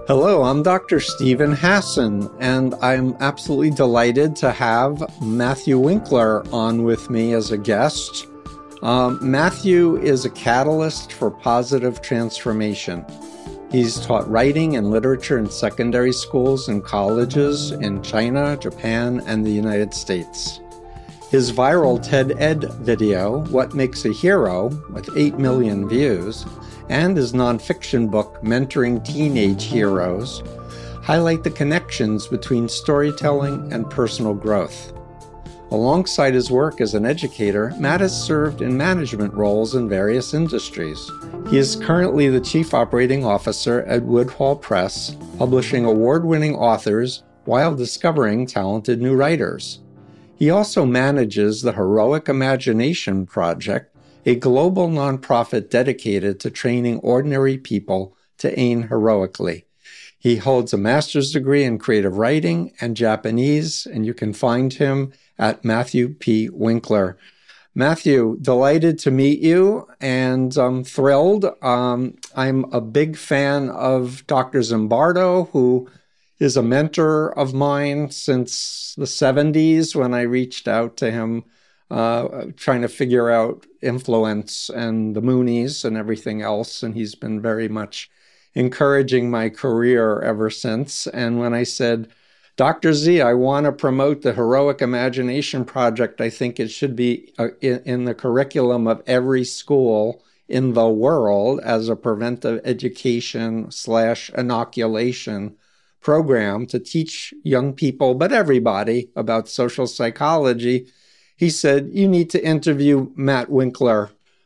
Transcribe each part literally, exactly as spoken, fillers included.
Hello, I'm Doctor Steven Hassan, and I'm absolutely delighted to have Matthew Winkler on with me as a guest. Um, Matthew is a catalyst for positive transformation. He's taught writing and literature in secondary schools and colleges in China, Japan, and the United States. His viral TED-Ed video, What Makes a Hero, with eight million views, and his nonfiction book, Mentoring Teenage Heroes, highlight the connections between storytelling and personal growth. Alongside his work as an educator, Matt has served in management roles in various industries. He is currently the Chief Operating Officer at Woodhall Press, publishing award-winning authors while discovering talented new writers. He also manages the Heroic Imagination Project, a global nonprofit dedicated to training ordinary people to aim heroically. He holds a master's degree in creative writing and Japanese, and you can find him at Matthew P. Winkler. Matthew, delighted to meet you, and I'm thrilled. Um, I'm a big fan of Doctor Zimbardo, who is a mentor of mine since the seventies when I reached out to him, uh, trying to figure out influence and the Moonies and everything else. And he's been very much encouraging my career ever since. And when I said, Doctor Z, I want to promote the Heroic Imagination Project, I think it should be uh, in, in the curriculum of every school in the world as a preventive education slash inoculation program to teach young people, but everybody, about social psychology. He said, you need to interview Matt Winkler.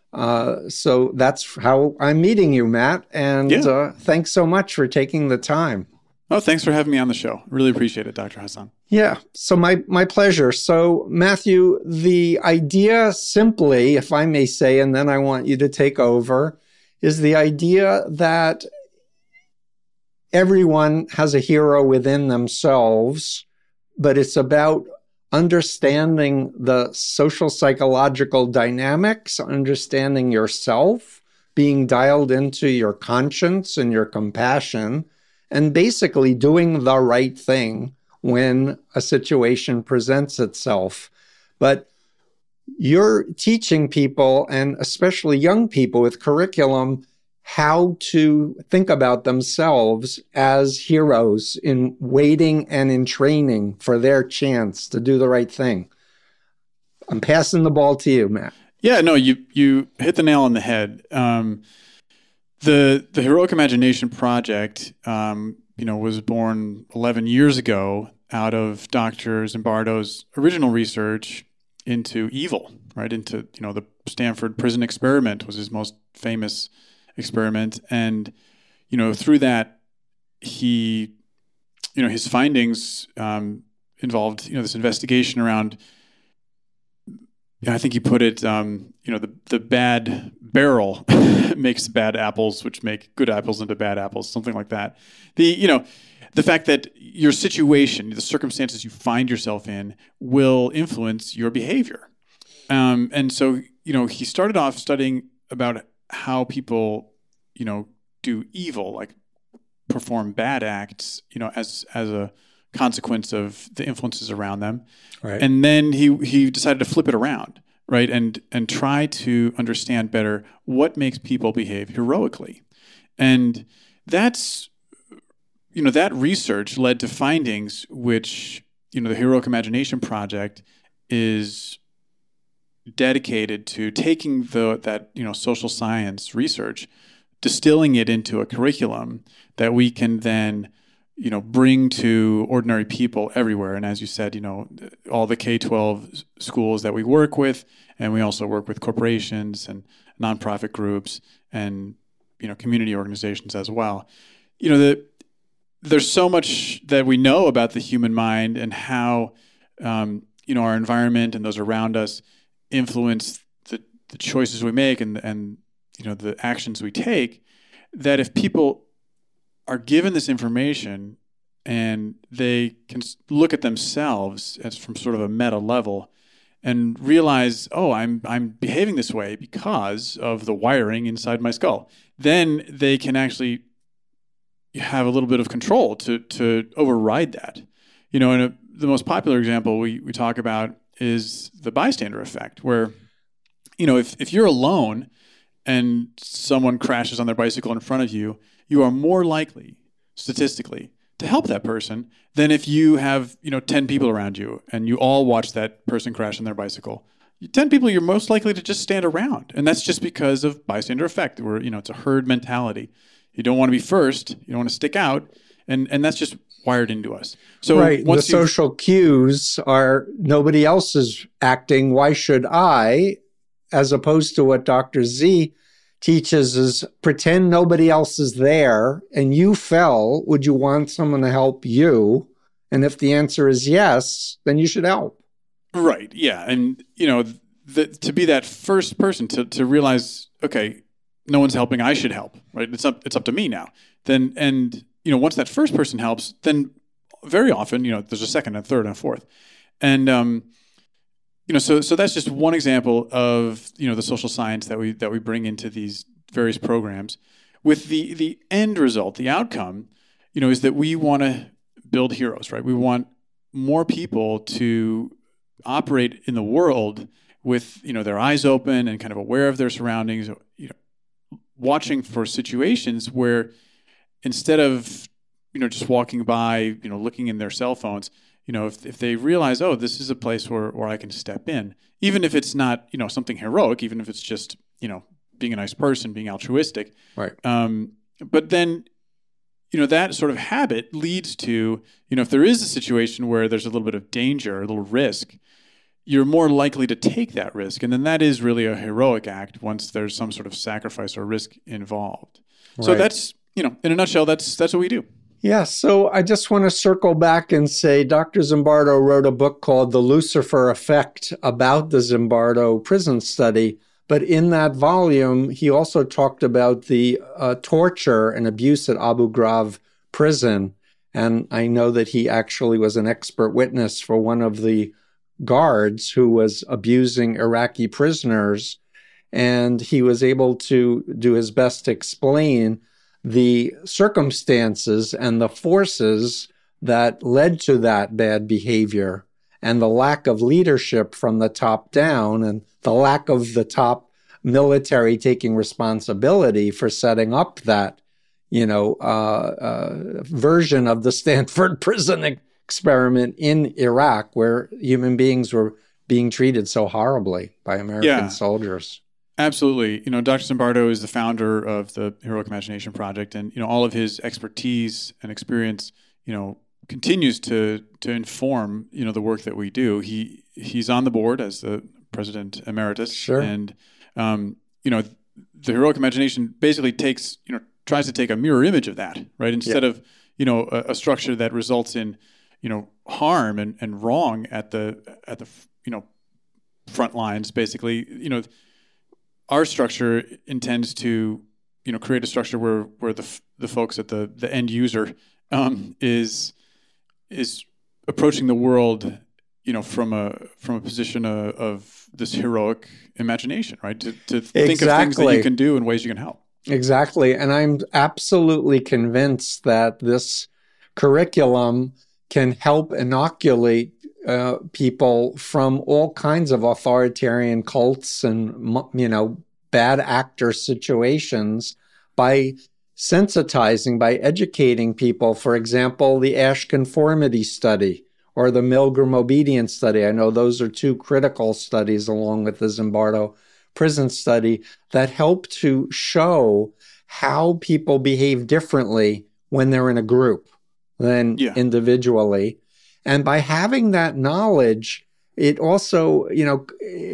Uh, so that's how I'm meeting you, Matt. And yeah. uh, thanks so much for taking the time. Oh, thanks for having me on the show. Really appreciate it, Doctor Hassan. Yeah, so my, my pleasure. So Matthew, the idea simply, if I may say, and then I want you to take over, is the idea that everyone has a hero within themselves, but it's about understanding the social psychological dynamics, understanding yourself, being dialed into your conscience and your compassion, and basically doing the right thing when a situation presents itself. But you're teaching people, and especially young people with curriculum, how to think about themselves as heroes in waiting and in training for their chance to do the right thing. I'm passing the ball to you, Matt. Yeah, no, you you hit the nail on the head. Um, the the Heroic Imagination Project, um, you know, was born eleven years ago out of Doctor Zimbardo's original research into evil, right? Into, you know, the Stanford Prison Experiment was his most famous experiment. And, you know, through that, he, you know, his findings um, involved, you know, this investigation around, I think he put it, um, you know, the, the bad barrel makes bad apples, which make good apples into bad apples, something like that. The, you know, the fact that your situation, the circumstances you find yourself in will influence your behavior. Um, and so, you know, he started off studying about how people, you know, do evil, like perform bad acts, you know, as as a consequence of the influences around them. Right. And then he he decided to flip it around, right? And and try to understand better what makes people behave heroically. And that's, you know, that research led to findings which, you know, the Heroic Imagination Project is dedicated to taking the that you know social science research, distilling it into a curriculum that we can then you know bring to ordinary people everywhere. And as you said, you know all the K twelve schools that we work with, and we also work with corporations and nonprofit groups and you know community organizations as well. You know the there's so much that we know about the human mind and how um, you know our environment and those around us influence the, the choices we make and and you know the actions we take, that if people are given this information and they can look at themselves as from sort of a meta level and realize, oh, I'm I'm behaving this way because of the wiring inside my skull, then they can actually have a little bit of control to to override that. You know, and a, the most popular example we, we talk about is the bystander effect, where, you know, if, if you're alone and someone crashes on their bicycle in front of you, you are more likely, statistically, to help that person than if you have, you know, ten people around you and you all watch that person crash on their bicycle. ten people, you're most likely to just stand around. And that's just because of bystander effect, where, you know, it's a herd mentality. You don't want to be first. You don't want to stick out. And and that's just wired into us. So right. The once social cues are nobody else is acting. Why should I? As opposed to what Doctor Z teaches is pretend nobody else is there and you fell. Would you want someone to help you? And if the answer is yes, then you should help. Right. Yeah. And, you know, the, to be that first person to, to realize, okay, no one's helping, I should help, right? It's up, it's up to me now. Then, and, you know, once that first person helps, then very often, you know, there's a second and a third and a fourth. And, um, you know, so, so that's just one example of, you know, the social science that we, that we bring into these various programs with the, the end result, the outcome, you know, is that we want to build heroes, right? We want more people to operate in the world with, you know, their eyes open and kind of aware of their surroundings, you know, watching for situations where instead of, you know, just walking by, you know, looking in their cell phones, you know, if if they realize, oh, this is a place where, where I can step in, even if it's not, you know, something heroic, even if it's just, you know, being a nice person, being altruistic. Right. Um, but then, you know, that sort of habit leads to, you know, if there is a situation where there's a little bit of danger, a little risk, you're more likely to take that risk. And then that is really a heroic act once there's some sort of sacrifice or risk involved. Right. So that's, you know, in a nutshell, that's that's what we do. Yeah, so I just want to circle back and say Doctor Zimbardo wrote a book called The Lucifer Effect about the Zimbardo prison study. But in that volume, he also talked about the uh, torture and abuse at Abu Ghraib prison. And I know that he actually was an expert witness for one of the guards who was abusing Iraqi prisoners. And he was able to do his best to explain the circumstances and the forces that led to that bad behavior and the lack of leadership from the top down and the lack of the top military taking responsibility for setting up that, you know, uh, uh, version of the Stanford prison experiment in Iraq where human beings were being treated so horribly by American yeah. soldiers. Absolutely. You know, Doctor Zimbardo is the founder of the Heroic Imagination Project, and, you know, all of his expertise and experience, you know, continues to to inform, you know, the work that we do. He he's on the board as the president emeritus. Sure. And, um, you know, the Heroic Imagination basically takes, you know, tries to take a mirror image of that, right? Instead yeah. of, you know, a, a structure that results in, you know, harm and, and wrong at the, at the, you know, front lines, basically, you know, our structure intends to, you know, create a structure where where the the folks at the the end user um, is is approaching the world, you know, from a from a position of, of this heroic imagination, right? To to think exactly. of things that you can do and ways you can help. Exactly, and I'm absolutely convinced that this curriculum can help inoculate Uh, people from all kinds of authoritarian cults and, you know, bad actor situations by sensitizing, by educating people. For example, the Asch Conformity Study or the Milgram Obedience Study. I know those are two critical studies along with the Zimbardo prison study that help to show how people behave differently when they're in a group than yeah. individually. And by having that knowledge, it also, you know,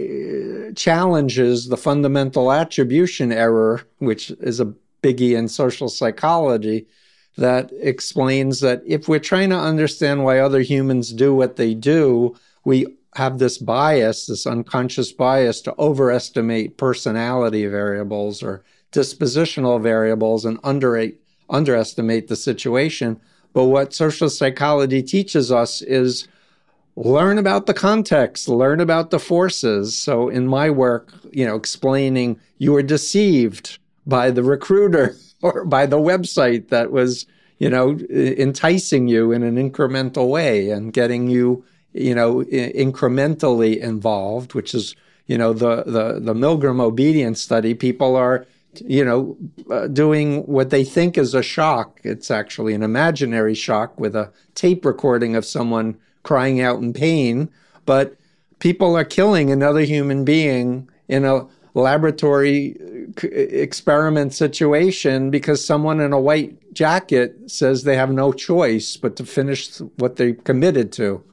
challenges the fundamental attribution error, which is a biggie in social psychology, that explains that if we're trying to understand why other humans do what they do, we have this bias, this unconscious bias to overestimate personality variables or dispositional variables and under, underestimate the situation. But what social psychology teaches us is learn about the context, learn about the forces. So in my work, you know, explaining you were deceived by the recruiter or by the website that was, you know, enticing you in an incremental way and getting you, you know, incrementally involved, which is, you know, the, the, the Milgram obedience study. People are, you know, uh, doing what they think is a shock. It's actually an imaginary shock with a tape recording of someone crying out in pain. But people are killing another human being in a laboratory experiment situation because someone in a white jacket says they have no choice but to finish what they committed to.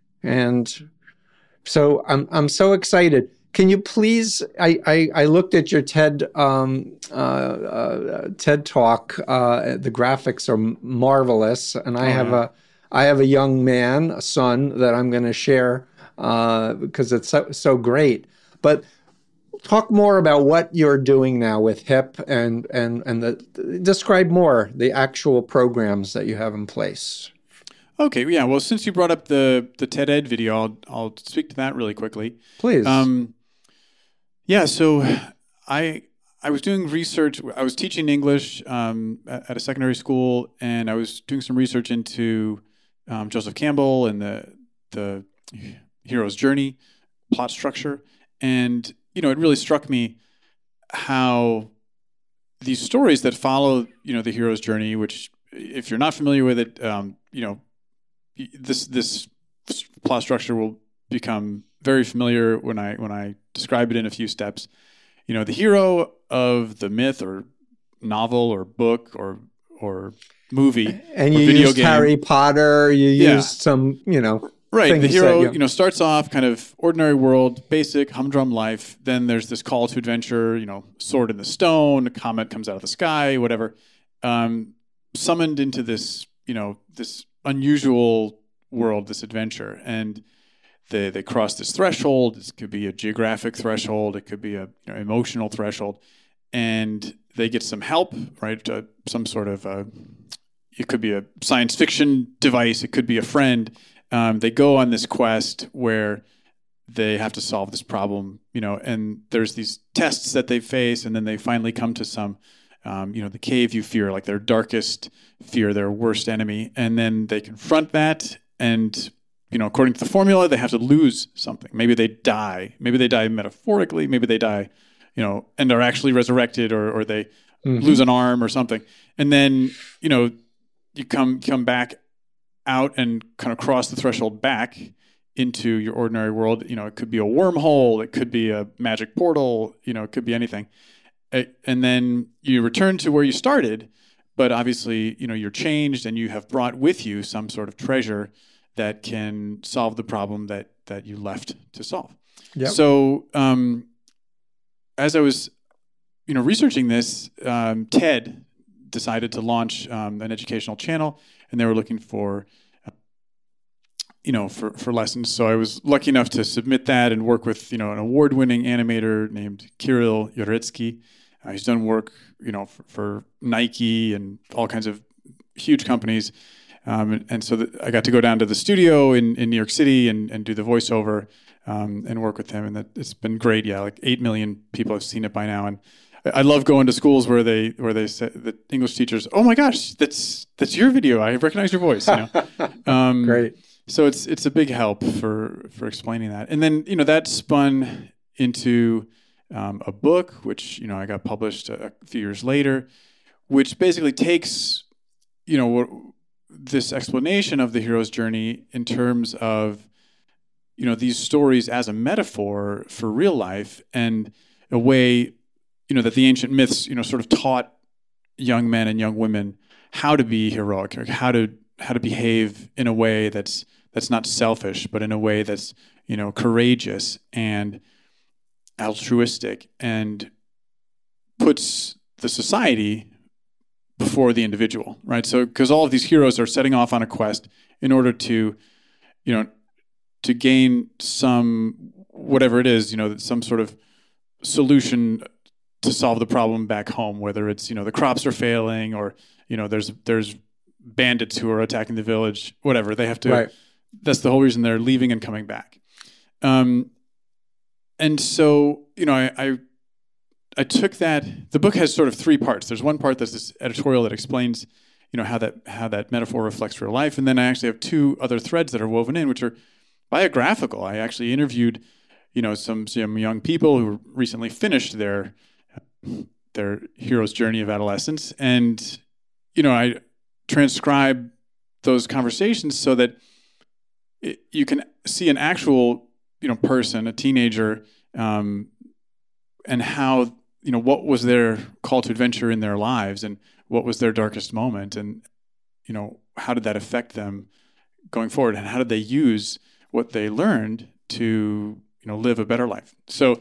And so I'm I'm so excited. Can you please? I I, I looked at your TED um, uh, uh, TED talk. Uh, the graphics are marvelous, and I oh, have yeah. a I have a young man, a son, that I'm going to share uh, because it's so so great. But talk more about what you're doing now with HIP, and and and the describe more the actual programs that you have in place. Okay, yeah. Well, since you brought up the the TED Ed video, I'll I'll speak to that really quickly. Please. Um, yeah. So, I I was doing research. I was teaching English um, at, at a secondary school, and I was doing some research into um, Joseph Campbell and the the hero's journey, plot structure, and you know, it really struck me how these stories that follow, you know, the hero's journey, which, if you're not familiar with it, um, you know. This this plot structure will become very familiar when I when I describe it in a few steps. You know, the hero of the myth or novel or book or or movie and or you video used game. Harry Potter. You yeah. used some, you know, right. The hero, that, you, know. you know, starts off kind of ordinary world, basic humdrum life. Then there's this call to adventure. You know, sword in the stone, a comet comes out of the sky, whatever. Um, summoned into this, you know, this unusual world, this adventure, and they they cross this threshold. This could be a geographic threshold, it could be a you know, emotional threshold, and they get some help, right? Uh, some sort of uh, it could be a science fiction device, it could be a friend. Um, they go on this quest where they have to solve this problem, you know, and there's these tests that they face, and then they finally come to some Um, you know, the cave you fear, like their darkest fear, their worst enemy. And then they confront that. And, you know, according to the formula, they have to lose something. Maybe they die. Maybe they die metaphorically. Maybe they die, you know, and are actually resurrected, or, or they mm-hmm. lose an arm or something. And then, you know, you come come back out and kind of cross the threshold back into your ordinary world. You know, it could be a wormhole. It could be a magic portal. You know, it could be anything. And then you return to where you started, but obviously, you know, you're changed and you have brought with you some sort of treasure that can solve the problem that that you left to solve. Yep. So, um, as I was, you know, researching this, um, TED decided to launch um, an educational channel, and they were looking for, uh, you know, for for lessons. So I was lucky enough to submit that and work with, you know, an award-winning animator named Kirill Yoretsky. Uh, he's done work, you know, for, for Nike and all kinds of huge companies. Um, and, and so the, I got to go down to the studio in, in New York City and, and do the voiceover um, and work with him. And that, it's been great. Yeah, like eight million people have seen it by now. And I, I love going to schools where they where they say the English teachers, "Oh my gosh, that's that's your video. I recognize your voice." You know? um, great. So it's it's a big help for for explaining that. And then, you know, that spun into Um, a book, which, you know, I got published a, a few years later, which basically takes, you know, what, this explanation of the hero's journey in terms of, you know, these stories as a metaphor for real life, and a way, you know, that the ancient myths, you know, sort of taught young men and young women how to be heroic, or how to how to behave in a way that's that's not selfish, but in a way that's, you know, courageous and altruistic, and puts the society before the individual, right? So, because all of these heroes are setting off on a quest in order to, you know, to gain some, whatever it is, you know, some sort of solution to solve the problem back home, whether it's, you know, the crops are failing, or, you know, there's there's bandits who are attacking the village, whatever. They have to, right. That's the whole reason they're leaving and coming back. Um, And so, you know, I, I I took that. The book has sort of three parts. There's one part that's this editorial that explains, you know, how that how that metaphor reflects real life. And then I actually have two other threads that are woven in, which are biographical. I actually interviewed, you know, some some young people who recently finished their their hero's journey of adolescence, and you know, I transcribe those conversations so that it, you can see an actual, you know, person, a teenager, um, and how, you know, what was their call to adventure in their lives, and what was their darkest moment, and you know, how did that affect them going forward, and how did they use what they learned to, you know, live a better life. So,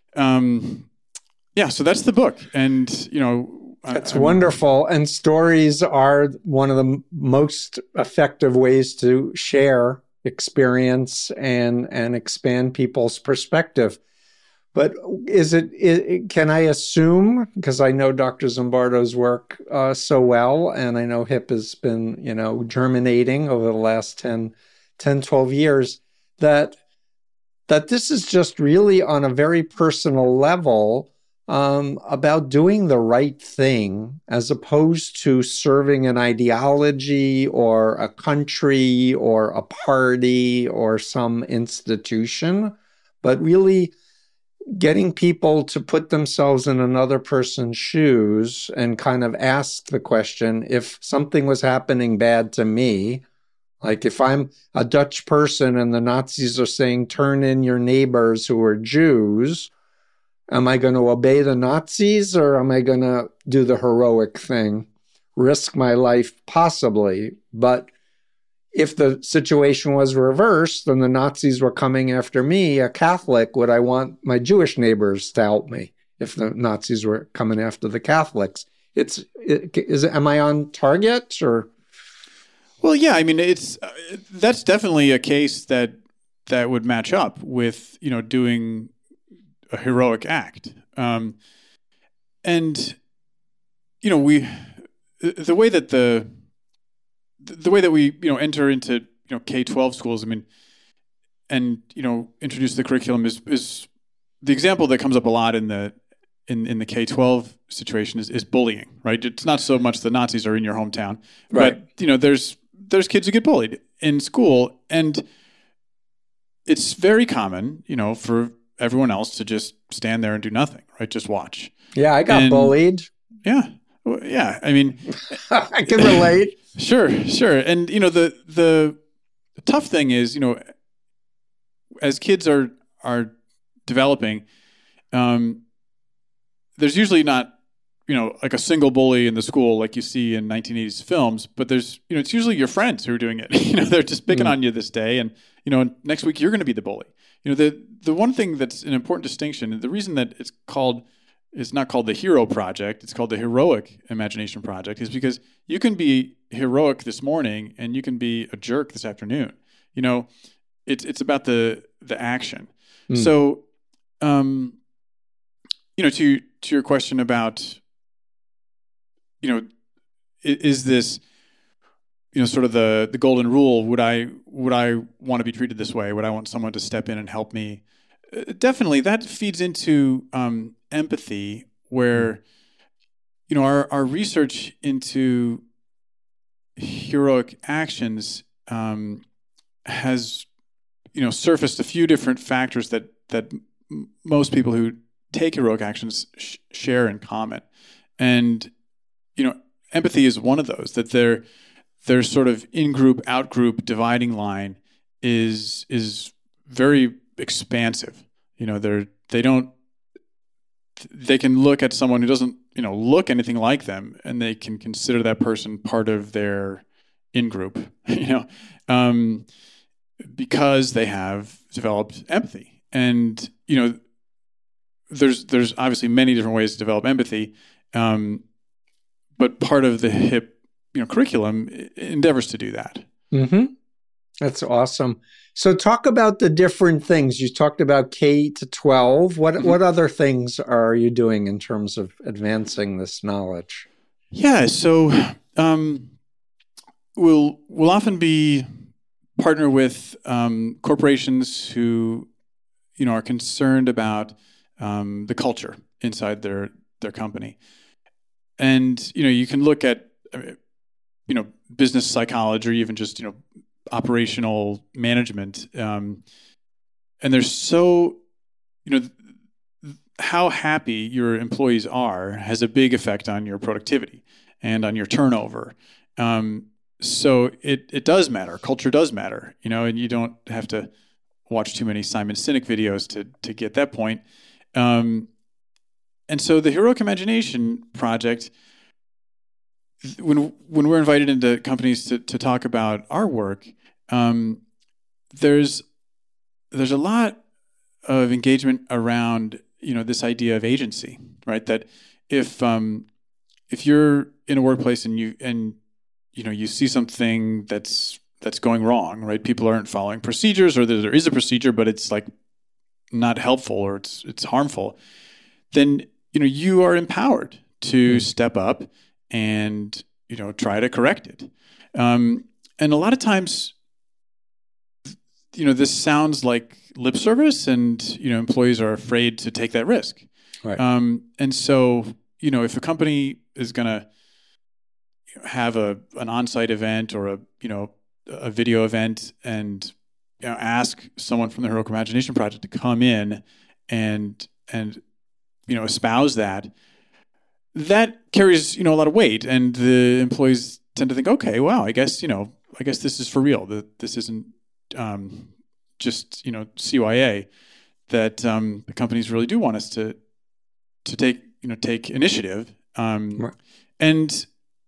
um, yeah, so that's the book, and you know. That's I, wonderful. And stories are one of the m- most effective ways to share experience and, and expand people's perspective. But is it, it can I assume, because I know Doctor Zimbardo's work uh, so well, and I know HIP has been, you know, germinating over the last ten, twelve years, that that this is just really on a very personal level, Um, about doing the right thing as opposed to serving an ideology or a country or a party or some institution, but really getting people to put themselves in another person's shoes and kind of ask the question, if something was happening bad to me, like if I'm a Dutch person and the Nazis are saying, turn in your neighbors who are Jews, am I going to obey the Nazis, or am I going to do the heroic thing, risk my life possibly? But if the situation was reversed and the Nazis were coming after me, a Catholic, would I want my Jewish neighbors to help me if the Nazis were coming after the Catholics? It's it, is am I on target or? Well, yeah, I mean, it's uh, that's definitely a case that that would match up with, you know, doing a heroic act. Um, and, you know, we, the way that the, the way that we, you know, enter into, you know, K twelve schools, I mean, and, you know, introduce the curriculum is, is the example that comes up a lot in the, in, in the K twelve situation is, is bullying, right? It's not so much the Nazis are in your hometown, right. But, you know, there's, there's kids who get bullied in school, and it's very common, you know, for everyone else to just stand there and do nothing, right? Just watch. Yeah, I got and, bullied. Yeah. Well, yeah. I mean, I can relate. Sure, sure. And, you know, the, the the tough thing is, you know, as kids are, are developing, um, there's usually not, you know, like a single bully in the school like you see in nineteen eighties films, but there's, you know, it's usually your friends who are doing it. You know, they're just picking mm. on you this day, and, you know, next week you're going to be the bully. You know, the the one thing that's an important distinction, and the reason that it's called, it's not called the Hero Project, it's called the Heroic Imagination Project, is because you can be heroic this morning and you can be a jerk this afternoon. You know, it's it's about the the action. Mm. So, um, you know, to to your question about, you know, is this, you know, sort of the the golden rule? Would I would I want to be treated this way? Would I want someone to step in and help me? Uh, definitely, that feeds into um, empathy, where, you know, our our research into heroic actions um, has, you know, surfaced a few different factors that that m- most people who take heroic actions sh- share in common, and, you know, empathy is one of those. That they're their sort of in-group, out-group dividing line is is very expansive. You know, they're they don't they can look at someone who doesn't, you know, look anything like them, and they can consider that person part of their in-group. You know, um, because they have developed empathy, and, you know, there's there's obviously many different ways to develop empathy, um, but part of the HIP, you know, curriculum endeavors to do that. Mm-hmm. That's awesome. So talk about the different things. You talked about K to twelve. What mm-hmm. what other things are you doing in terms of advancing this knowledge? Yeah, so um, we'll we'll often be partner with um, corporations who, you know, are concerned about um, the culture inside their their company, and, you know, you can look at, I mean, you know, business psychology or even just, you know, operational management. Um, and there's so, you know, th- how happy your employees are has a big effect on your productivity and on your turnover. Um, so it, it does matter. Culture does matter, you know, and you don't have to watch too many Simon Sinek videos to, to get that point. Um, and so the Heroic Imagination Project, when when we're invited into companies to, to talk about our work, um, there's there's a lot of engagement around, you know, this idea of agency, right? That if um, if you're in a workplace and you and you know you see something that's that's going wrong, right? People aren't following procedures, or there is a procedure but it's like not helpful or it's it's harmful, then you know you are empowered to mm. step up and, you know, try to correct it. Um, and a lot of times, you know, this sounds like lip service, and, you know, employees are afraid to take that risk. Right. Um, and so, you know, if a company is going to have a an on-site event or a, you know, a video event and, you know, ask someone from the Heroic Imagination Project to come in and, and, you know, espouse that, that carries, you know, a lot of weight, and the employees tend to think, okay, wow, I guess, you know, I guess this is for real. That this isn't um, just, you know, C Y A. That um, the companies really do want us to to take, you know, take initiative, um, right. and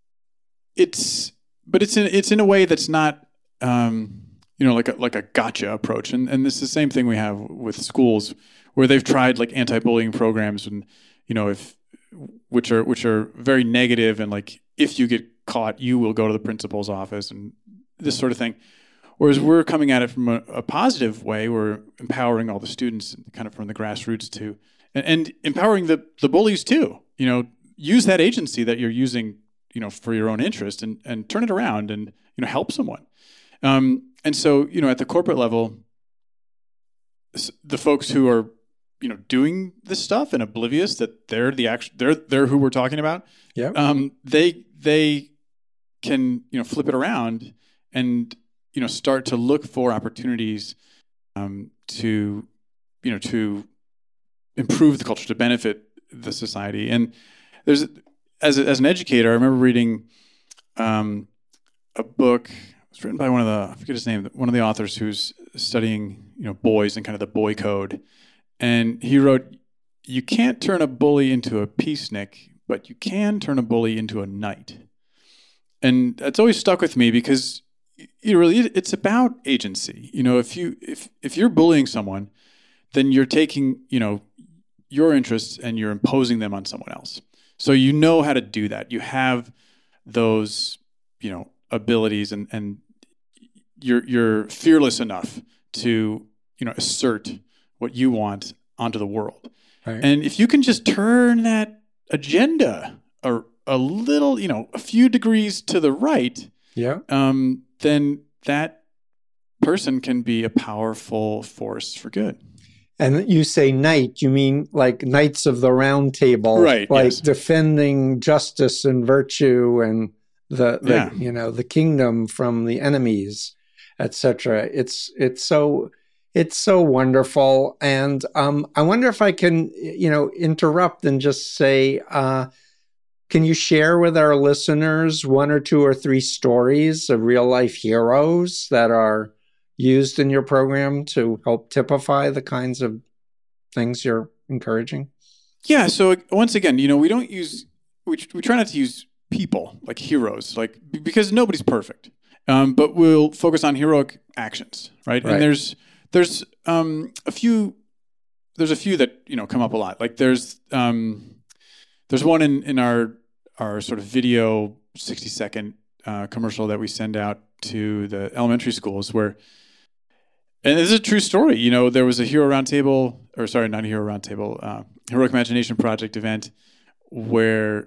it's, but it's in it's in a way that's not, um, you know, like a like a gotcha approach, and and this is the same thing we have with schools where they've tried like anti-bullying programs, and, you know, if which are which are very negative, and like if you get caught, you will go to the principal's office and this sort of thing. Whereas we're coming at it from a, a positive way. We're empowering all the students kind of from the grassroots to, and, and empowering the the bullies too. You know, use that agency that you're using, you know, for your own interest, and and turn it around and, you know, help someone. Um, and so, you know, at the corporate level, the folks who are, you know, doing this stuff and oblivious that they're the act- they're they're who we're talking about. Yeah. Um, they they can, you know, flip it around and, you know, start to look for opportunities um, to, you know, to improve the culture, to benefit the society. And there's, as a, as an educator, I remember reading um, a book. It was written by one of the, I forget his name, one of the authors who's studying, you know, boys and kind of the boy code. And he wrote, you can't turn a bully into a peacenik, but you can turn a bully into a knight. And that's always stuck with me because, you know, really, it's about agency. You know, if you if if you're bullying someone, then you're taking, you know, your interests and you're imposing them on someone else. So you know how to do that. You have those, you know, abilities, and and you're you're fearless enough to, you know, assert what you want onto the world. Right. And if you can just turn that agenda a, a little, you know, a few degrees to the right, yeah, um, then that person can be a powerful force for good. And you say knight, you mean like Knights of the Round Table, right? Like yes. defending justice and virtue and the, the yeah. you know, the kingdom from the enemies, et cetera. It's it's so it's so wonderful, and um, I wonder if I can, you know, interrupt and just say, uh, can you share with our listeners one or two or three stories of real life heroes that are used in your program to help typify the kinds of things you're encouraging? Yeah. So once again, you know, we don't use, we, we try not to use people like heroes, like, because nobody's perfect. Um, but we'll focus on heroic actions, right? Right. And there's, there's um, a few, there's a few that, you know, come up a lot. Like there's, um, there's one in, in our, our sort of video sixty second uh, commercial that we send out to the elementary schools where, and this is a true story. You know, there was a Hero Roundtable, or sorry, not a Hero Roundtable, uh, Heroic Imagination Project event where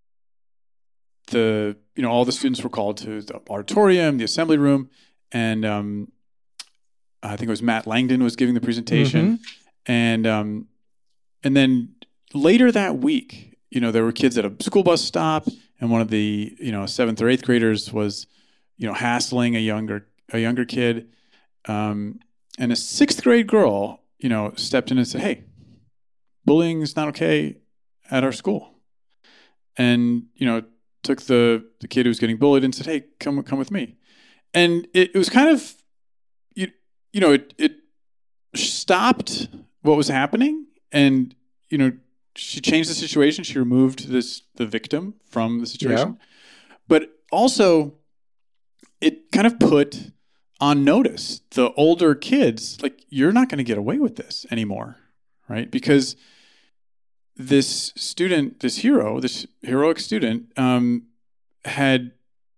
the, you know, all the students were called to the auditorium, the assembly room, and um, I think it was Matt Langdon was giving the presentation, mm-hmm. and um, and then later that week, you know, there were kids at a school bus stop, and one of the, you know, seventh or eighth graders was, you know, hassling a younger a younger kid, um, and a sixth grade girl, you know, stepped in and said, "Hey, bullying is not okay at our school," and you know, took the the kid who was getting bullied and said, "Hey, come come with me," and it, it was kind of, you you know, it it stopped what was happening, and you know, she changed the situation. She removed this the victim from the situation, yeah. But also it kind of put on notice the older kids, like, you're not going to get away with this anymore, right? Because this student, this hero, this heroic student, um, had,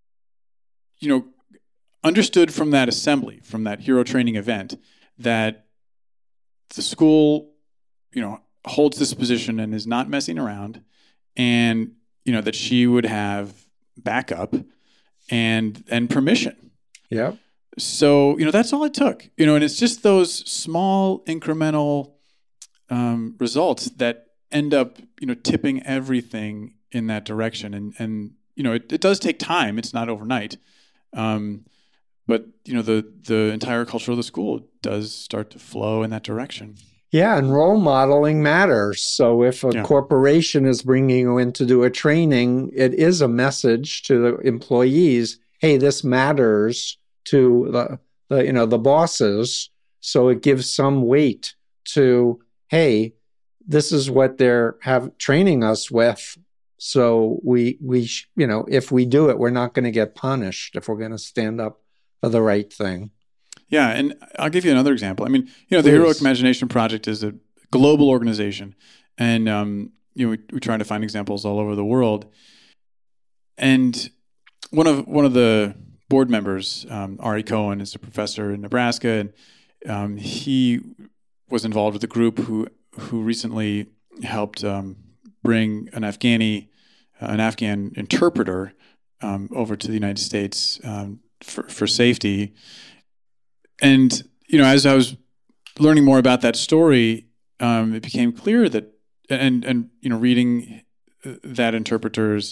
you know, understood from that assembly, from that hero training event, that the school, you know, holds this position and is not messing around, and, you know, that she would have backup and and permission. Yeah. So, you know, that's all it took, you know, and it's just those small incremental um, results that end up, you know, tipping everything in that direction. And, and you know, it, it does take time. It's not overnight. Um, but, you know, the, the entire culture of the school does start to flow in that direction. Yeah, and role modeling matters. So if a yeah. corporation is bringing you in to do a training, it is a message to the employees, hey, this matters to the, the you know the bosses. So it gives some weight to, hey, this is what they're have training us with. So we we sh- you know if we do it, we're not going to get punished if we're going to stand up for the right thing. Yeah, and I'll give you another example. I mean, you know, the Please. Heroic Imagination Project is a global organization, and um, you know, we, we try to find examples all over the world. And one of one of the board members, um, Ari Cohen, is a professor in Nebraska, and um, he was involved with a group who who recently helped um, bring an Afghani, uh, an Afghan interpreter um, over to the United States um, for for safety. And, you know, as I was learning more about that story, um, it became clear that, and, and you know, reading that interpreter's,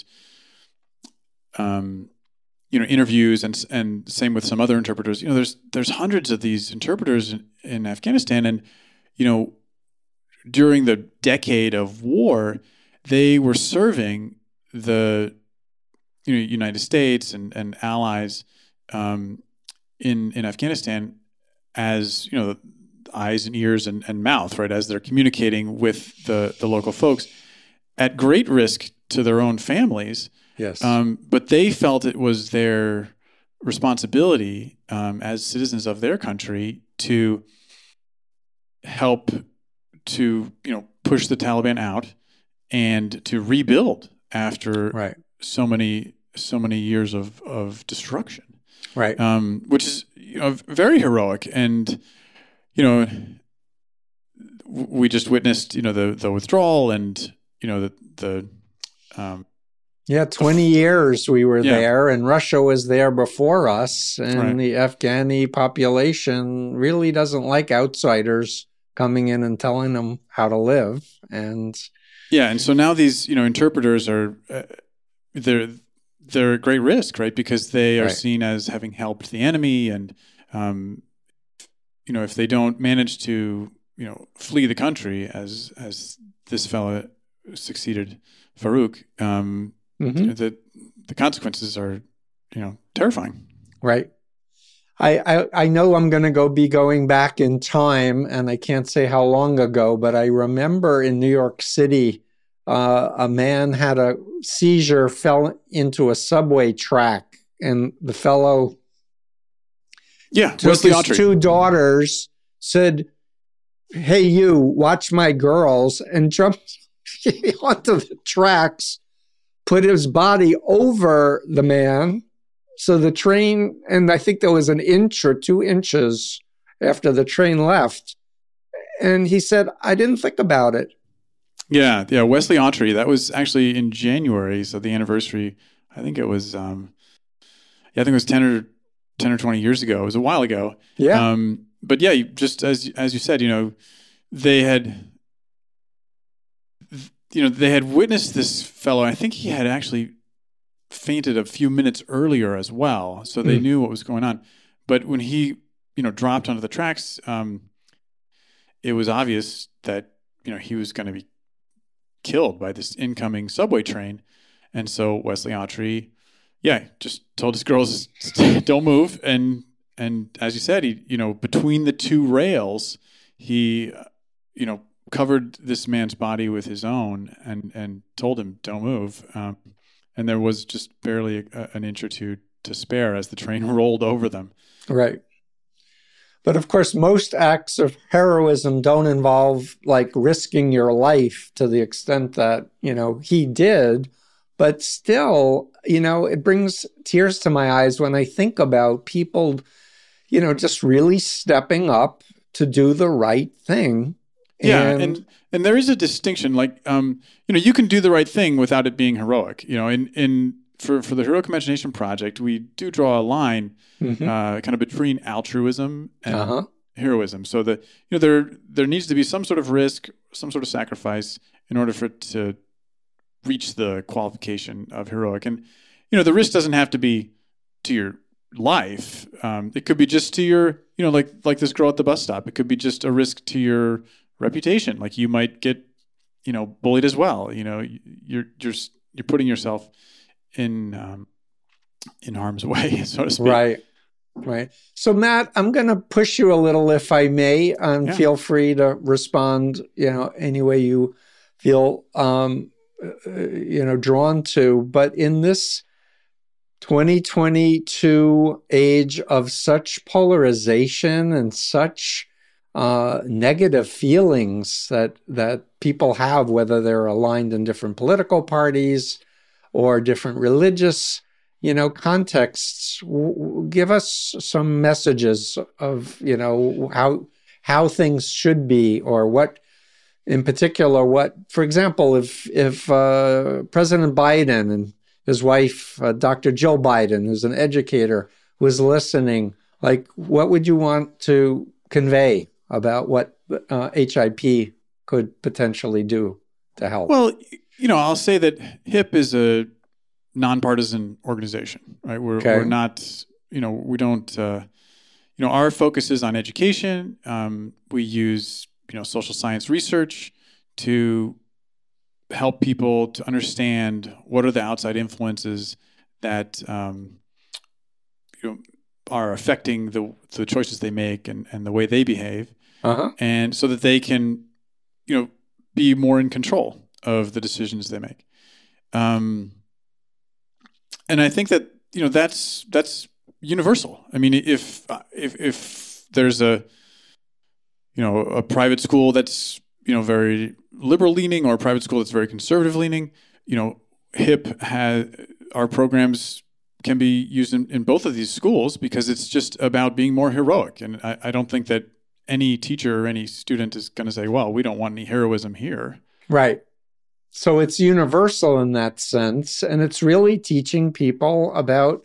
um, you know, interviews and and same with some other interpreters, you know, there's there's hundreds of these interpreters in, in Afghanistan. And, you know, during the decade of war, they were serving the, you know, United States and, and allies, um, in in Afghanistan as, you know, eyes and ears and, and mouth, right, as they're communicating with the, the local folks at great risk to their own families. Yes. Um, but they felt it was their responsibility um, as citizens of their country to help to, you know, push the Taliban out and to rebuild after right. so many so many years of, of destruction. Right. Um, which is, you know, very heroic. And, you know, we just witnessed, you know, the, the withdrawal and, you know, the, the, um, yeah, twenty years we were yeah. there, and Russia was there before us. And right. the Afghani population really doesn't like outsiders coming in and telling them how to live. And yeah. And so now these, you know, interpreters are, uh, they're, they're at great risk, right? Because they are right. seen as having helped the enemy, and um, you know, if they don't manage to, you know, flee the country, as as this fellow succeeded, Farouk, um, mm-hmm. the the consequences are, you know, terrifying. Right. I I, I know I'm going to go be going back in time, and I can't say how long ago, but I remember in New York City. Uh, a man had a seizure, fell into a subway track, and the fellow yeah, took Wesley his Autry. two daughters, said, hey, you, watch my girls, and jumped onto the tracks, put his body over the man. So the train, and I think there was an inch or two inches after the train left. And he said, I didn't think about it. Yeah, yeah, Wesley Autry. That was actually in January, so the anniversary. I think it was, um, yeah, I think it was ten or ten or twenty years ago. It was a while ago. Yeah. Um, but yeah, you, just as as you said, you know, they had you know, they had witnessed this fellow. I think he had actually fainted a few minutes earlier as well, so they mm. knew what was going on. But when he, you know, dropped onto the tracks, um, it was obvious that, you know, he was going to be killed by this incoming subway train. And so Wesley Autry, yeah, just told his girls, don't move. And, and as you said, he, you know, between the two rails, he, uh, you know, covered this man's body with his own and, and told him, don't move. Um, and there was just barely a, an inch or two to spare as the train rolled over them. Right. But of course, most acts of heroism don't involve like risking your life to the extent that, you know, he did. But still, you know, it brings tears to my eyes when I think about people, you know, just really stepping up to do the right thing. Yeah, and and, and there is a distinction. Like, um, you know, you can do the right thing without it being heroic. You know, in in for for the Heroic Imagination Project, we do draw a line, mm-hmm. uh, kind of between altruism and uh-huh. heroism. So that, you know, there there needs to be some sort of risk, some sort of sacrifice in order for it to reach the qualification of heroic. And, you know, the risk doesn't have to be to your life. Um, it could be just to your, you know, like like this girl at the bus stop. It could be just a risk to your reputation. Like you might get, you know, bullied as well. You know, you're you're you're putting yourself in um, in harm's way, so to speak. Right, right. So Matt, I'm going to push you a little, if I may, and yeah. feel free to respond, you know, any way you feel, um, you know, drawn to. But in this twenty twenty-two age of such polarization and such uh, negative feelings that that people have, whether they're aligned in different political parties or different religious, you know, contexts, w- give us some messages of, you know, how how things should be, or what, in particular, what, for example, if if uh, President Biden and his wife, uh, Doctor Jill Biden, who's an educator, was listening, like, what would you want to convey about what uh, H I P could potentially do to help? Well, you know, I'll say that H I P is a nonpartisan organization, right? We're, okay. we're not, you know, we don't, uh, you know, our focus is on education. Um, we use, you know, social science research to help people to understand what are the outside influences that, um, you know, are affecting the the choices they make and, and the way they behave. Uh-huh. And so that they can, you know, be more in control of the decisions they make. Um, and I think that, you know, that's that's universal. I mean, if if if there's a, you know, a private school that's, you know, very liberal leaning, or a private school that's very conservative leaning, you know, H I P has, our programs can be used in, in both of these schools because it's just about being more heroic. And I, I don't think that any teacher or any student is going to say, well, we don't want any heroism here. Right. So it's universal in that sense. And it's really teaching people about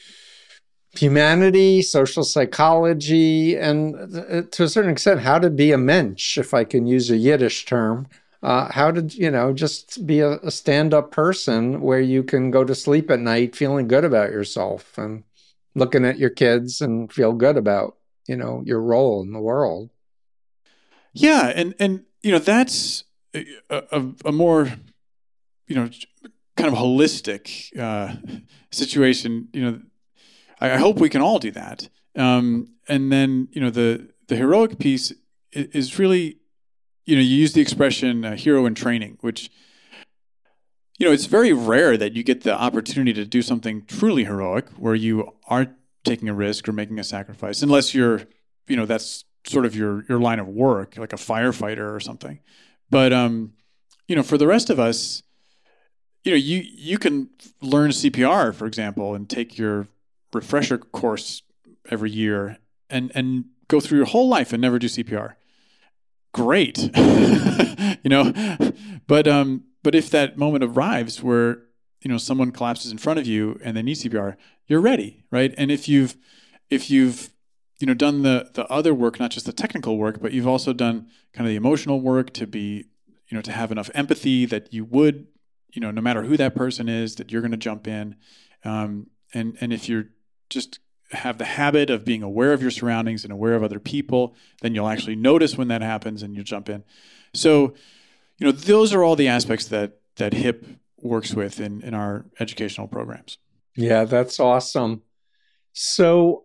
humanity, social psychology, and to a certain extent, how to be a mensch, if I can use a Yiddish term. Uh, how to, you know, just be a, a stand-up person where you can go to sleep at night feeling good about yourself and looking at your kids and feel good about, you know, your role in the world. Yeah, and and you know, that's a, a, a more, you know, kind of holistic uh, situation. You know, I, I hope we can all do that. Um, and then, you know, the the heroic piece is, is really, you know, you use the expression uh, hero in training, which, you know, it's very rare that you get the opportunity to do something truly heroic where you are taking a risk or making a sacrifice, unless you're, you know, that's sort of your, your line of work, like a firefighter or something. But, um, you know, for the rest of us, you know, you, you can learn C P R, for example, and take your refresher course every year and, and go through your whole life and never do C P R. Great. you know, but, um, but if that moment arrives where, you know, someone collapses in front of you and they need C P R, you're ready, right? And if you've, if you've, you know, done the, the other work, not just the technical work, but you've also done kind of the emotional work to be, you know, to have enough empathy that you would, you know, no matter who that person is, that you're going to jump in. Um, and, and if you're just have the habit of being aware of your surroundings and aware of other people, then you'll actually notice when that happens and you'll jump in. So, you know, those are all the aspects that, that H I P works with in, in our educational programs. Yeah, that's awesome. So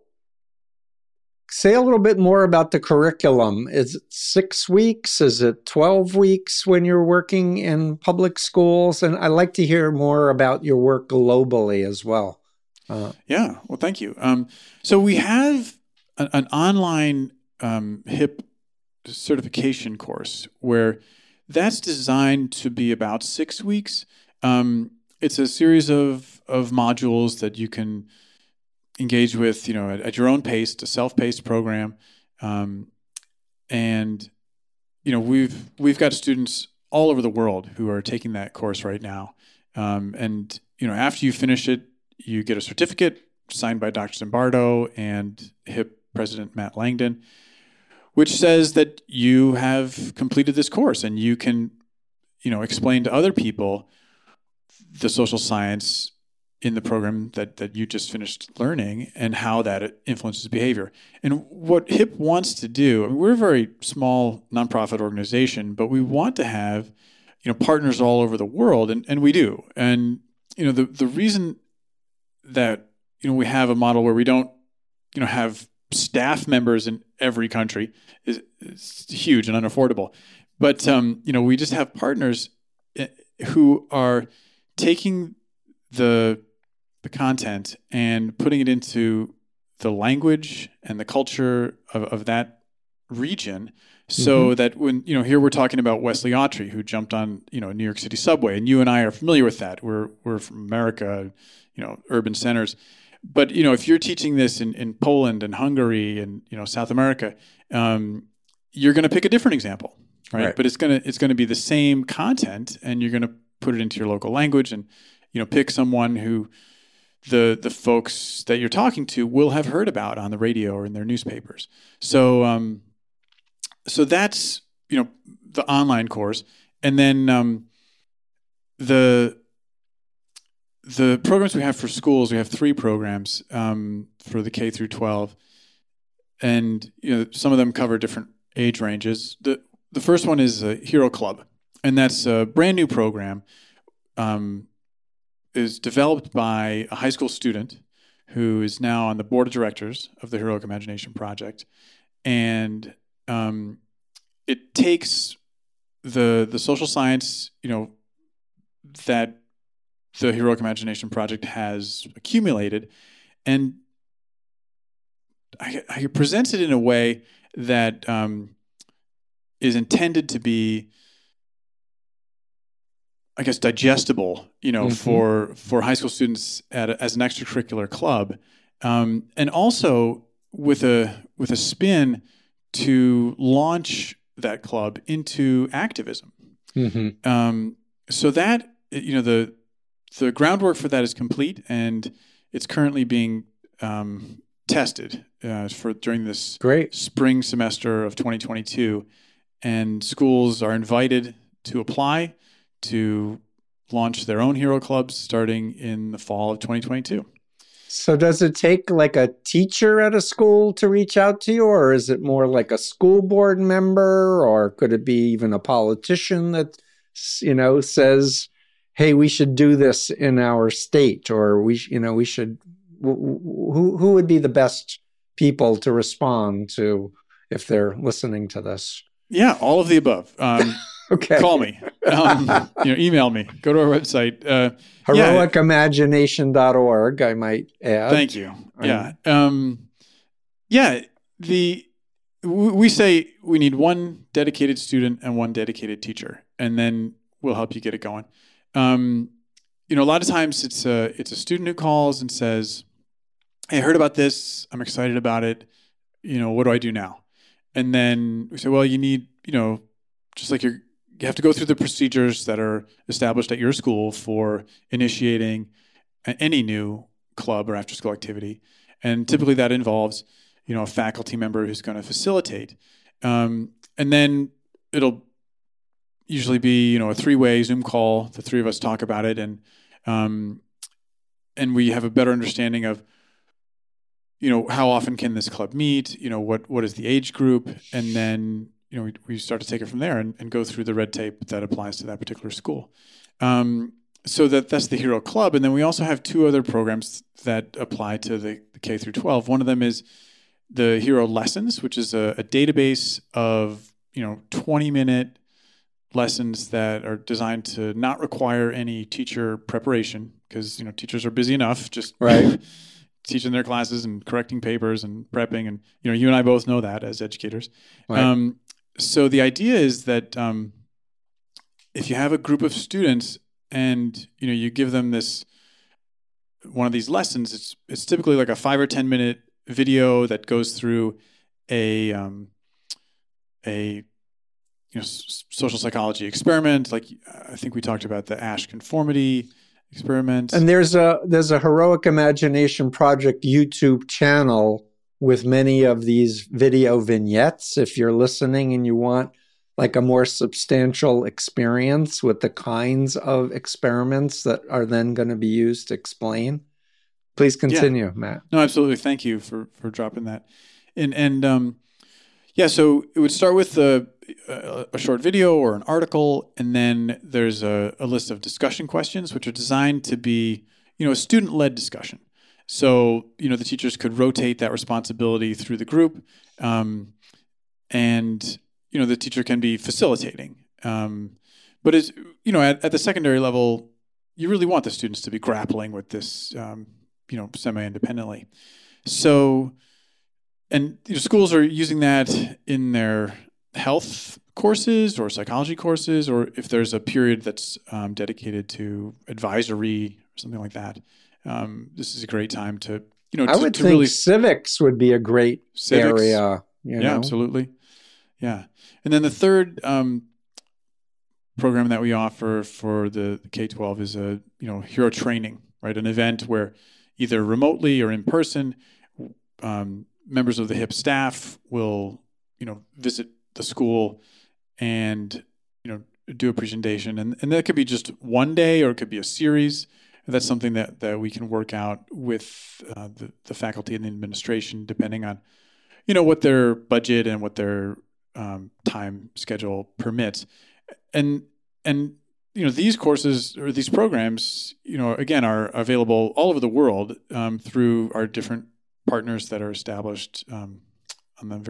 say a little bit more about the curriculum. Is it six weeks? Is it twelve weeks when you're working in public schools? And I'd like to hear more about your work globally as well. Uh, yeah, well, thank you. Um, so we have an, an online um, H I P certification course where that's designed to be about six weeks. Um, it's a series of, of modules that you can engage with, you know, at, at your own pace. It's a self-paced program. Um, and, you know, we've, we've got students all over the world who are taking that course right now. Um, and, you know, after you finish it, you get a certificate signed by Doctor Zimbardo and H I P President Matt Langdon, which says that you have completed this course and you can, you know, explain to other people the social science in the program that, that you just finished learning and how that influences behavior. And what H I P wants to do, I mean, we're a very small nonprofit organization, but we want to have, you know, partners all over the world, and, and we do. And, you know, the, the reason that, you know, we have a model where we don't, you know, have staff members in every country is, is huge and unaffordable. But, um, you know, we just have partners who are taking the the content and putting it into the language and the culture of, of that region, so mm-hmm. that when, you know, here we're talking about Wesley Autry, who jumped on, you know, New York City subway, and you and I are familiar with that. We're we're from America, you know, urban centers. But, you know, if you're teaching this in, in Poland and Hungary and, you know, South America, um, you're going to pick a different example, right? right? But it's going to it's going to be the same content, and you're going to put it into your local language, and, you know, pick someone who the the folks that you're talking to will have heard about on the radio or in their newspapers. So um, so that's, you know, the online course, and then um, the the programs we have for schools. We have three programs um, for the K through twelve, and, you know, some of them cover different age ranges. the The first one is a Hero Club, and that's a brand new program. Um, is developed by a high school student who is now on the board of directors of the Heroic Imagination Project. And um, it takes the the social science, you know, that the Heroic Imagination Project has accumulated, and I, I presents it in a way that um, is intended to be, I guess, digestible, you know, mm-hmm. for for high school students at a, as an extracurricular club, um, and also with a with a spin to launch that club into activism. Mm-hmm. Um, so that, you know, the the groundwork for that is complete, and it's currently being um, tested uh, for during this Great. spring semester of twenty twenty-two, and schools are invited to apply to launch their own hero clubs starting in the fall of twenty twenty-two. So does it take like a teacher at a school to reach out to you, or is it more like a school board member, or could it be even a politician that, you know, says, hey, we should do this in our state, or we, you know, we should, who, who would be the best people to respond to if they're listening to this? Yeah, all of the above. Um, Okay. Call me. Um, you know, email me. Go to our website. Uh, heroic imagination dot org, I might add. Thank you. Yeah. Um, yeah. The we say we need one dedicated student and one dedicated teacher, and then we'll help you get it going. Um, you know, a lot of times it's a it's a student who calls and says, "Hey, I heard about this. I'm excited about it. You know, what do I do now?" And then we say, "Well, you need, you know, just like you're." You have to go through the procedures that are established at your school for initiating any new club or after-school activity, and typically that involves, you know, a faculty member who's going to facilitate, um, and then it'll usually be, you know, a three-way Zoom call. The three of us talk about it, and um, and we have a better understanding of, you know, how often can this club meet? You know, what what is the age group? And then, you know, we, we start to take it from there and, and go through the red tape that applies to that particular school. Um, so that that's the Hero Club. And then we also have two other programs that apply to the, the K through twelve. One of them is the Hero Lessons, which is a, a database of, you know, twenty minute lessons that are designed to not require any teacher preparation, because, you know, teachers are busy enough just right. teaching their classes and correcting papers and prepping. And, you know, you and I both know that as educators. Right. Um, so the idea is that um, if you have a group of students and, you know, you give them this, one of these lessons, it's, it's typically like a five or ten minute video that goes through a, um, a, you know, s- social psychology experiment. Like I think we talked about the Asch conformity experiment. And there's a there's a Heroic Imagination Project YouTube channel with many of these video vignettes. If you're listening and you want like a more substantial experience with the kinds of experiments that are then going to be used to explain, please continue, yeah. Matt. No, absolutely. Thank you for for dropping that. And and um, yeah, so it would start with a, a, a short video or an article, and then there's a, a list of discussion questions, which are designed to be, you know, a student-led discussion. So, you know, the teachers could rotate that responsibility through the group, um, and, you know, the teacher can be facilitating. Um, but, it's, you know, at, at the secondary level, you really want the students to be grappling with this, um, you know, semi-independently. So... And you know, schools are using that in their health courses or psychology courses, or if there's a period that's um, dedicated to advisory or something like that. Um, this is a great time to, you know, I to, would to think really civics would be a great civics, area. You yeah, know? absolutely. Yeah. And then the third um, program that we offer for the K twelve is a, you know, hero training, right? An event where either remotely or in person, um, members of the H I P staff will, you know, visit the school and, you know, do a presentation. And, and that could be just one day or it could be a series. That's something that, that we can work out with uh, the, the faculty and the administration, depending on, you know, what their budget and what their um, time schedule permits. And, and, you know, these courses or these programs, you know, again, are available all over the world um, through our different partners that are established um, on the.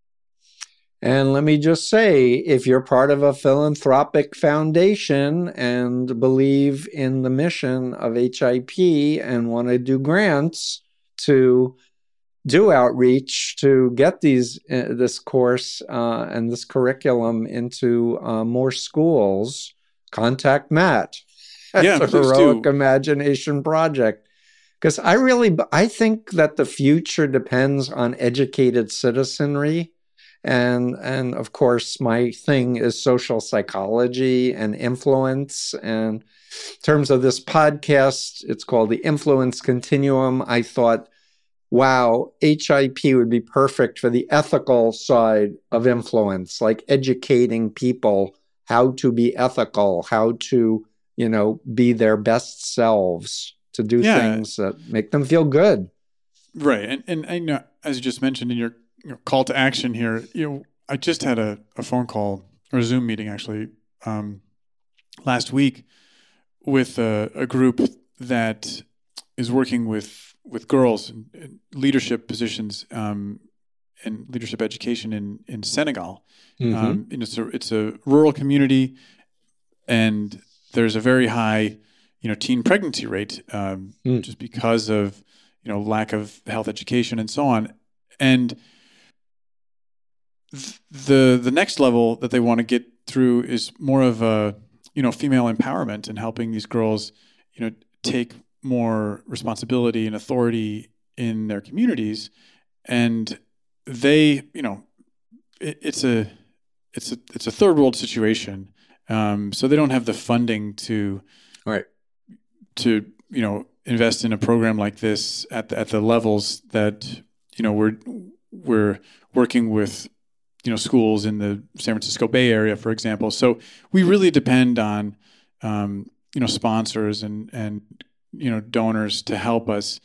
And let me just say, if you're part of a philanthropic foundation and believe in the mission of H I P and want to do grants to do outreach to get these uh, this course uh, and this curriculum into uh, more schools, contact Matt at Yeah, the please Heroic do. Imagination Project. Because I really, I think that the future depends on educated citizenry. And, and of course, my thing is social psychology and influence. And in terms of this podcast, it's called the Influence Continuum. I thought, wow, H I P would be perfect for the ethical side of influence, like educating people how to be ethical, how to, you know, be their best selves, to do yeah. things that make them feel good. Right. And, and, and you know, as you just mentioned in your, your call to action here, you know, I just had a, a phone call or a Zoom meeting actually um, last week with a, a group that is working with, with girls in, in leadership positions um, and leadership education in, in Senegal. Mm-hmm. Um, and it's a, it's a rural community, and there's a very high you know, teen pregnancy rate, um, mm. just because of, you know, lack of health education and so on. And th- the the next level that they want to get through is more of a, you know, female empowerment and helping these girls, you know, take more responsibility and authority in their communities. And they, you know, it, it's a it's a it's a third world situation, um, so they don't have the funding to, right. to, you know, invest in a program like this at the, at the levels that, you know, we're we're working with you know, schools in the San Francisco Bay Area, for example. So we really depend on, um, you know, sponsors and, and, you know, donors to help us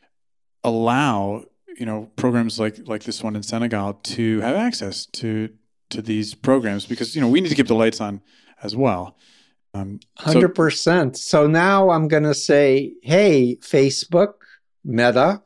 allow, you know, programs like, like this one in Senegal to have access to, to these programs, because, you know, we need to keep the lights on as well. Um, one hundred percent. So, so now I'm going to say, hey, Facebook, Meta,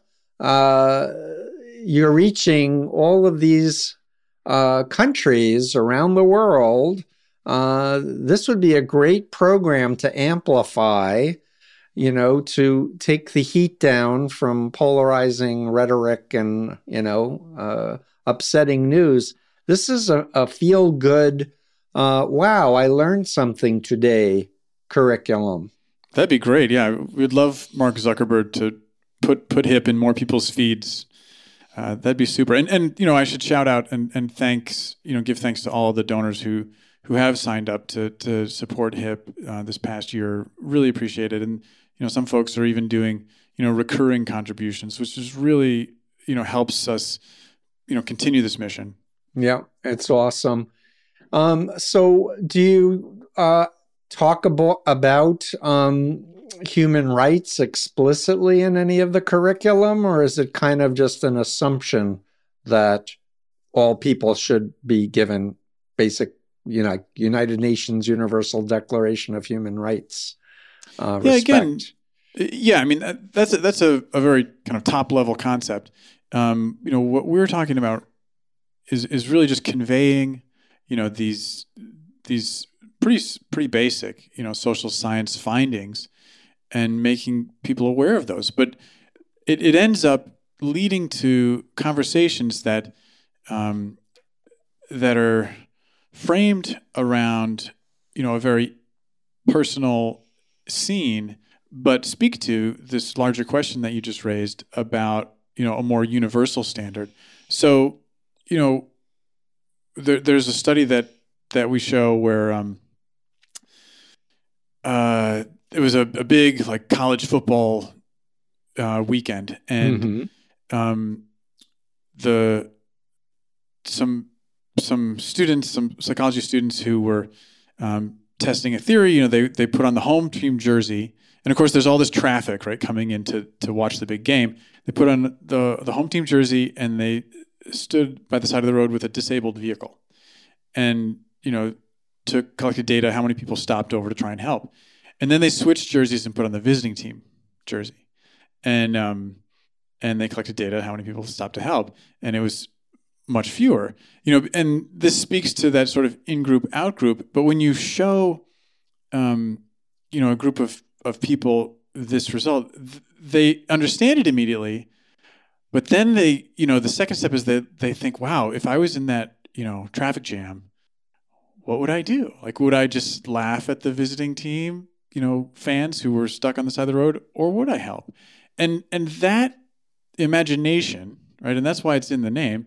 uh, you're reaching all of these uh, countries around the world. Uh, this would be a great program to amplify, you know, to take the heat down from polarizing rhetoric and, you know, uh, upsetting news. This is a, a feel-good, uh, wow, I learned something today curriculum. That'd be great. Yeah, we'd love Mark Zuckerberg to put put HIP in more people's feeds. Uh, that'd be super. And and you know, I should shout out and and thanks, you know, give thanks to all the donors who who have signed up to to support HIP uh, this past year. Really appreciate it. And you know, some folks are even doing, you know, recurring contributions, which is really, you know, helps us, you know, continue this mission. Yeah, it's awesome. Um, so do you uh, talk about, about um, human rights explicitly in any of the curriculum, or is it kind of just an assumption that all people should be given basic, you know, United Nations Universal Declaration of Human Rights uh, yeah, respect? Again, yeah, I mean, that's a, that's a, a very kind of top level concept. Um, you know, what we're talking about is is really just conveying, you know, these these pretty pretty basic, you know, social science findings, and making people aware of those. But it, it ends up leading to conversations that um, that are framed around, you know, a very personal scene, but speak to this larger question that you just raised about, you know, a more universal standard. So, you know, there, there's a study that that we show where um, uh, it was a, a big like college football uh, weekend, and mm-hmm. um, the some some students, some psychology students who were um, testing a theory, you know, they they put on the home team jersey, and of course, there's all this traffic, right, coming in to to watch the big game. They put on the the home team jersey, and they stood by the side of the road with a disabled vehicle, and you know, to collect data how many people stopped over to try and help, and then they switched jerseys and put on the visiting team jersey, and um, and they collected data how many people stopped to help, and it was much fewer, you know, and this speaks to that sort of in-group, out-group. But when you show, um, you know, a group of of people this result, th- they understand it immediately. But then they, you know, the second step is that they think, wow, if I was in that, you know, traffic jam, what would I do? Like, would I just laugh at the visiting team, you know, fans who were stuck on the side of the road, or would I help? And and that imagination, right, and that's why it's in the name,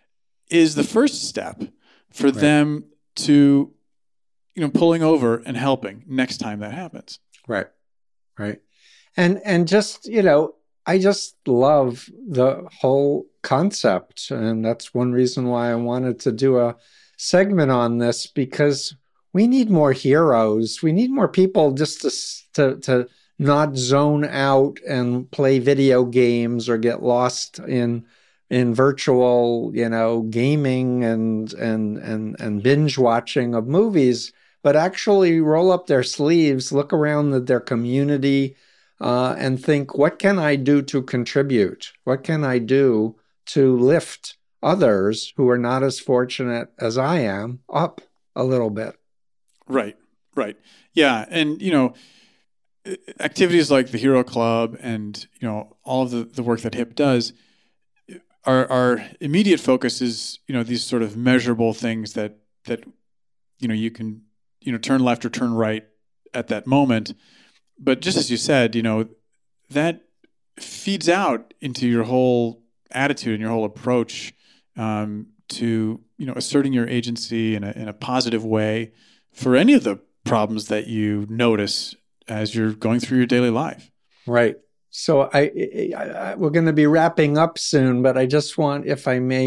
is the first step for right. them to, you know, pulling over and helping next time that happens. Right, right. And and just, you know, I just love the whole concept, and that's one reason why I wanted to do a segment on this, because we need more heroes. We need more people just to to, to not zone out and play video games or get lost in in virtual, you know, gaming and and and and binge watching of movies, but actually roll up their sleeves, look around the, their community. Uh, and think, what can I do to contribute? What can I do to lift others who are not as fortunate as I am up a little bit? Right, right. Yeah, and, you know, activities like the Hero Club and, you know, all of the, the work that HIP does, our, our immediate focus is, you know, these sort of measurable things that, that, you know, you can, you know, turn left or turn right at that moment. But just as you said, you know, that feeds out into your whole attitude and your whole approach um, to, you know, asserting your agency in a, in a positive way for any of the problems that you notice as you're going through your daily life. Right. So I, I, I we're going to be wrapping up soon, but I just want, if I may,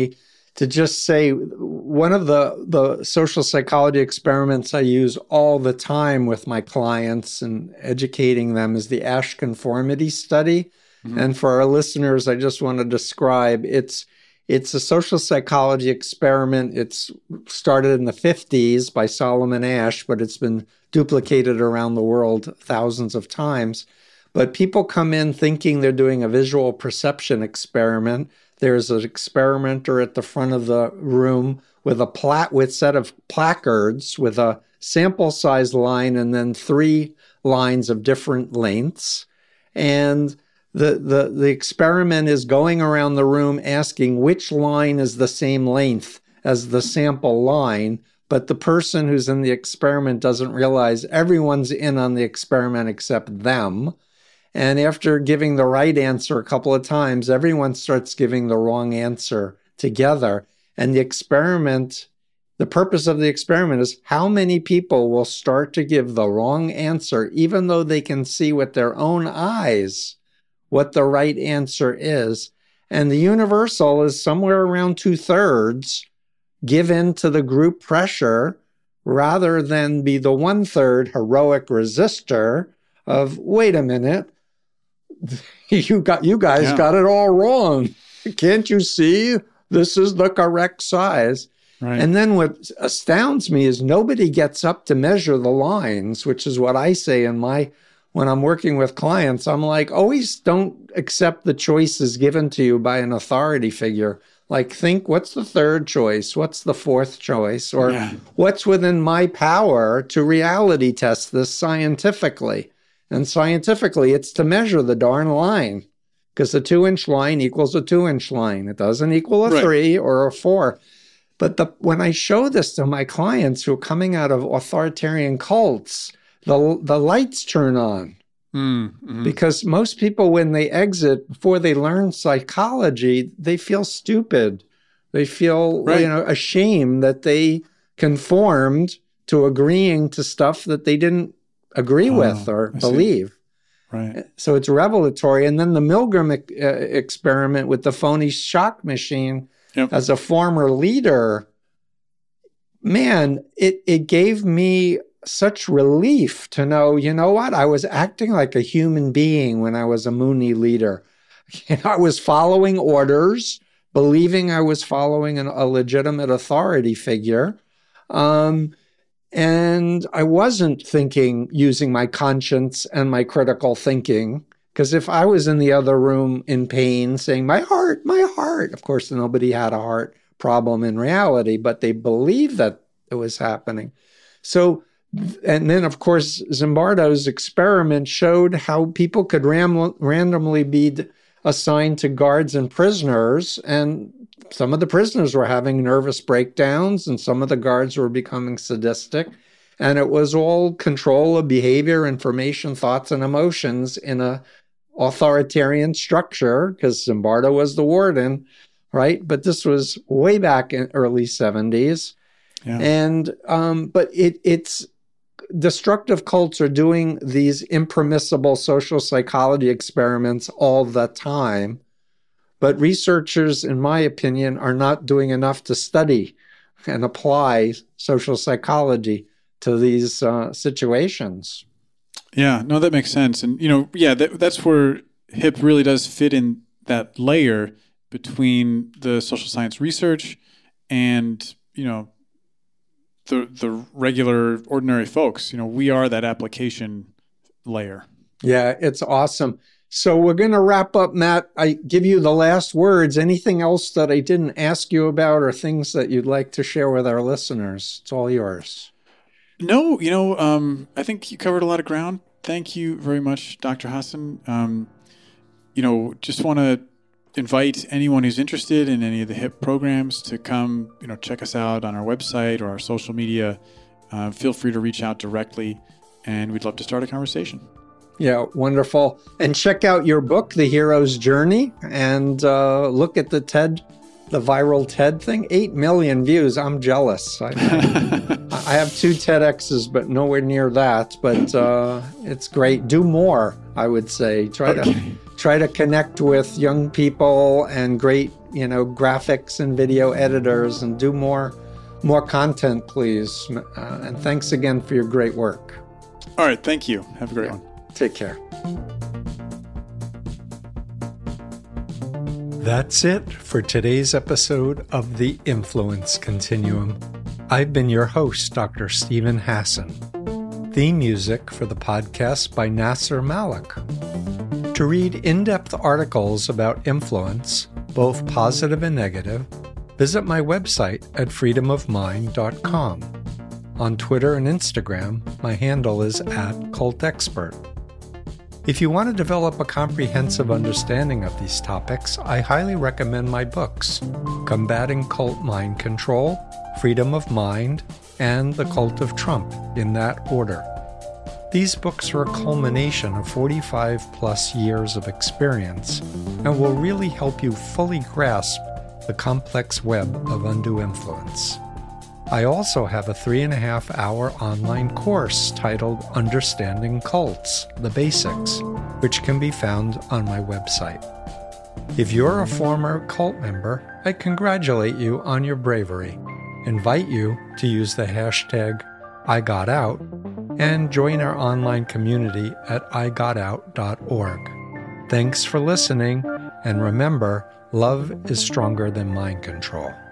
to just say one of the, the social psychology experiments I use all the time with my clients and educating them is the Asch conformity study. Mm-hmm. And for our listeners, I just want to describe it's it's a social psychology experiment. It's started in the fifties by Solomon Asch, but it's been duplicated around the world thousands of times. But people come in thinking they're doing a visual perception experiment. There's an experimenter at the front of the room with a plat with set of placards with a sample size line and then three lines of different lengths. And the, the, the experiment is going around the room asking which line is the same length as the sample line. But the person who's in the experiment doesn't realize everyone's in on the experiment except them. And after giving the right answer a couple of times, everyone starts giving the wrong answer together. And the experiment, the purpose of the experiment is how many people will start to give the wrong answer, even though they can see with their own eyes what the right answer is. And the universal is somewhere around two-thirds give in to the group pressure rather than be the one-third heroic resistor of, wait a minute, you got you guys yeah. got it all wrong. Can't you see this is the correct size? Right. And then what astounds me is nobody gets up to measure the lines, which is what I say in my when I'm working with clients. I'm like, always don't accept the choices given to you by an authority figure. Like, think, what's the third choice? What's the fourth choice? Or yeah. what's within my power to reality test this scientifically? And scientifically, it's to measure the darn line, because a two-inch line equals a two-inch line. It doesn't equal a right. three or a four. But the, when I show this to my clients who are coming out of authoritarian cults, the, the lights turn on. Mm-hmm. Because most people, when they exit, before they learn psychology, they feel stupid. They feel right. you know, ashamed that they conformed to agreeing to stuff that they didn't agree oh, with or I believe. See. Right. So it's revelatory. And then the Milgram e- uh, experiment with the phony shock machine, yep. as a former leader, man, it, it gave me such relief to know, you know what? I was acting like a human being when I was a Moonie leader. You know, I was following orders, believing I was following an, a legitimate authority figure. Um, and I wasn't thinking using my conscience and my critical thinking. Because if I was in the other room in pain saying, my heart, my heart, of course, nobody had a heart problem in reality, but they believed that it was happening. So, and then, of course, Zimbardo's experiment showed how people could ram- randomly be assigned to guards and prisoners, and some of the prisoners were having nervous breakdowns, and some of the guards were becoming sadistic, and it was all control of behavior, information, thoughts, and emotions in a authoritarian structure, because Zimbardo was the warden, right? But this was way back in early seventies. Yeah. And, um, but it, it's, destructive cults are doing these impermissible social psychology experiments all the time. But researchers, in my opinion, are not doing enough to study and apply social psychology to these uh, situations. Yeah, no, that makes sense. And, you know, yeah, that, that's where H I P really does fit in that layer between the social science research and, you know, the the regular, ordinary folks. You know, we are that application layer. Yeah, it's awesome. So we're going to wrap up, Matt. I give you the last words. Anything else that I didn't ask you about or things that you'd like to share with our listeners? It's all yours. No, you know, um, I think you covered a lot of ground. Thank you very much, Doctor Hassan. Um, you know, just want to invite anyone who's interested in any of the H I P programs to come, you know, check us out on our website or our social media. Uh, feel free to reach out directly, and we'd love to start a conversation. Yeah, wonderful. And check out your book, The Hero's Journey, and uh, look at the TED, the viral TED thing. Eight million views. I'm jealous. I, I have two TEDx's, but nowhere near that. But uh, it's great. Do more, I would say. Try okay. to try to connect with young people and great you know, graphics and video editors and do more, more content, please. Uh, and thanks again for your great work. All right. Thank you. Have a great Yeah. one. Take care. That's it for today's episode of The Influence Continuum. I've been your host, Doctor Steven Hassan. Theme music for the podcast by Nasser Malik. To read in-depth articles about influence, both positive and negative, visit my website at freedom of mind dot com. On Twitter and Instagram, my handle is at cultexpert. If you want to develop a comprehensive understanding of these topics, I highly recommend my books, Combating Cult Mind Control, Freedom of Mind, and The Cult of Trump, in that order. These books are a culmination of forty-five plus years of experience and will really help you fully grasp the complex web of undue influence. I also have a three and a half hour online course titled Understanding Cults, The Basics, which can be found on my website. If you're a former cult member, I congratulate you on your bravery, invite you to use the hashtag I Got Out, and join our online community at i got out dot org. Thanks for listening, and remember, love is stronger than mind control.